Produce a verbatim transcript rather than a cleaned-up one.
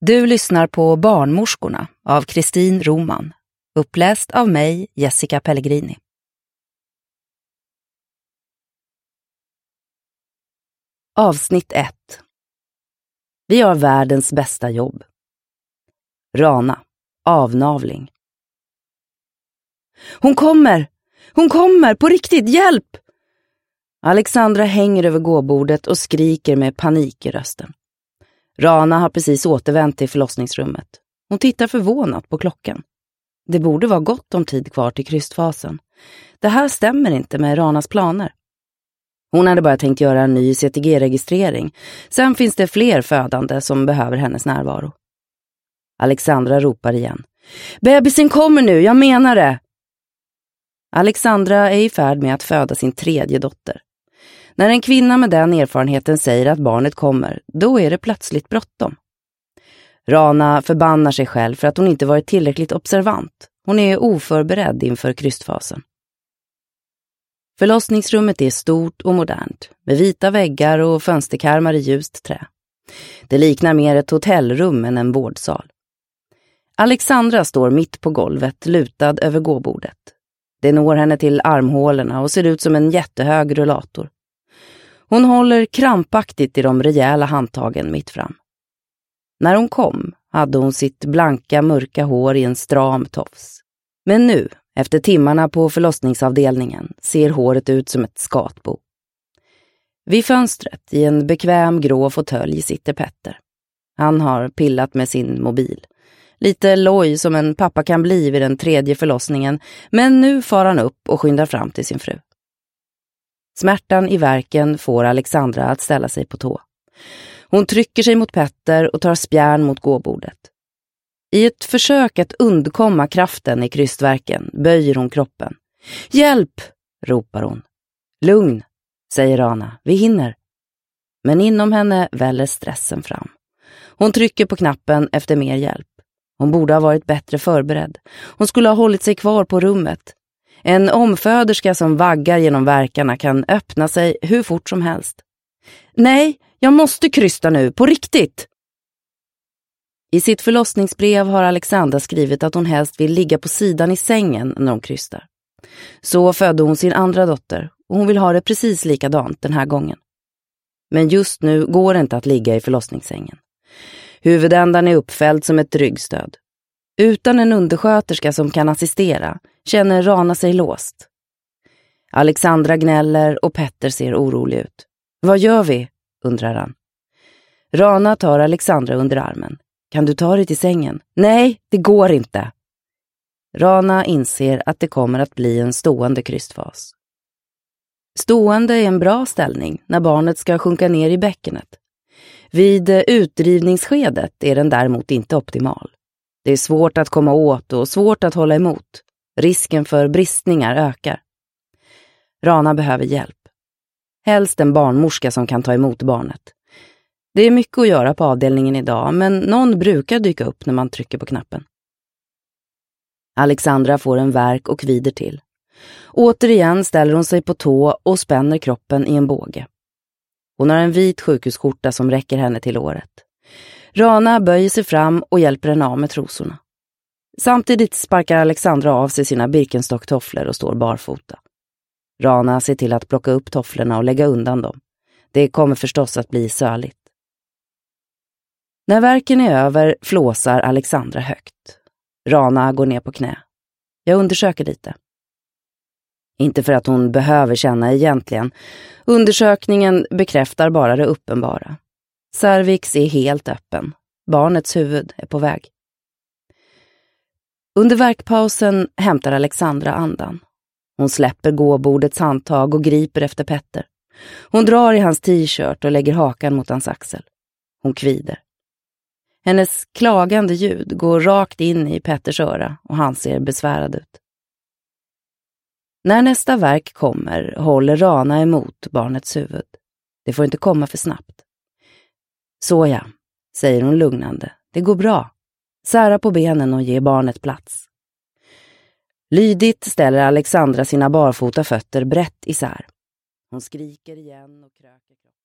Du lyssnar på Barnmorskorna av Kristin Roman, uppläst av mig, Jessica Pellegrini. Avsnitt ett. Vi har världens bästa jobb. Rana, avnavling. Hon kommer! Hon kommer! På riktigt, hjälp! Alexandra hänger över gåbordet och skriker med panik i rösten. Rana har precis återvänt till förlossningsrummet. Hon tittar förvånat på klockan. Det borde vara gott om tid kvar till krystfasen. Det här stämmer inte med Ranas planer. Hon hade bara tänkt göra en ny C T G-registrering. Sen finns det fler födande som behöver hennes närvaro. Alexandra ropar igen. Bebisen kommer nu, jag menar det! Alexandra är i färd med att föda sin tredje dotter. När en kvinna med den erfarenheten säger att barnet kommer, då är det plötsligt bråttom. Rana förbannar sig själv för att hon inte varit tillräckligt observant. Hon är oförberedd inför krystfasen. Förlossningsrummet är stort och modernt, med vita väggar och fönsterkarmar i ljust trä. Det liknar mer ett hotellrum än en vårdsal. Alexandra står mitt på golvet, lutad över gåbordet. Det når henne till armhålorna och ser ut som en jättehög rullator. Hon håller krampaktigt i de rejäla handtagen mitt fram. När hon kom hade hon sitt blanka mörka hår i en stram tofs. Men nu, efter timmarna på förlossningsavdelningen, ser håret ut som ett skatbo. Vid fönstret i en bekväm grå fåtölj sitter Petter. Han har pillat med sin mobil. Lite loj som en pappa kan bli vid den tredje förlossningen, men nu far han upp och skyndar fram till sin fru. Smärtan i värken får Alexandra att ställa sig på tå. Hon trycker sig mot Petter och tar spjärn mot gåbordet. I ett försök att undkomma kraften i krystvärken böjer hon kroppen. Hjälp! Ropar hon. Lugn, säger Rana. Vi hinner. Men inom henne väller stressen fram. Hon trycker på knappen efter mer hjälp. Hon borde ha varit bättre förberedd. Hon skulle ha hållit sig kvar på rummet. En omföderska som vaggar genom verkarna kan öppna sig hur fort som helst. Nej, jag måste krysta nu, på riktigt! I sitt förlossningsbrev har Alexandra skrivit att hon helst vill ligga på sidan i sängen när hon krystar. Så födde hon sin andra dotter och hon vill ha det precis likadant den här gången. Men just nu går det inte att ligga i förlossningssängen. Huvudändan är uppfälld som ett ryggstöd. Utan en undersköterska som kan assistera känner Rana sig låst. Alexandra gnäller och Petter ser orolig ut. Vad gör vi? Undrar han. Rana tar Alexandra under armen. Kan du ta dig till sängen? Nej, det går inte. Rana inser att det kommer att bli en stående krystfas. Stående är en bra ställning när barnet ska sjunka ner i bäckenet. Vid utdrivningsskedet är den däremot inte optimal. Det är svårt att komma åt och svårt att hålla emot. Risken för bristningar ökar. Rana behöver hjälp. Helst en barnmorska som kan ta emot barnet. Det är mycket att göra på avdelningen idag, men någon brukar dyka upp när man trycker på knappen. Alexandra får en värk och kvider till. Återigen ställer hon sig på tå och spänner kroppen i en båge. Hon har en vit sjukhusskjorta som räcker henne till året. Rana böjer sig fram och hjälper henne av med trosorna. Samtidigt sparkar Alexandra av sig sina Birkenstock-tofflor och står barfota. Rana ser till att plocka upp tofflorna och lägga undan dem. Det kommer förstås att bli söligt. När värken är över flåsar Alexandra högt. Rana går ner på knä. Jag undersöker lite. Inte för att hon behöver känna egentligen. Undersökningen bekräftar bara det uppenbara. Cervix är helt öppen. Barnets huvud är på väg. Under värkpausen hämtar Alexandra andan. Hon släpper gåbordets handtag och griper efter Petter. Hon drar i hans t-shirt och lägger hakan mot hans axel. Hon kvider. Hennes klagande ljud går rakt in i Petters öra och han ser besvärad ut. När nästa värk kommer håller Rana emot barnets huvud. Det får inte komma för snabbt. Så ja, säger hon lugnande. Det går bra. Sära på benen och ge barnet plats. Lydigt ställer Alexandra sina barfota fötter brett isär. Hon skriker igen och kröker kroppen.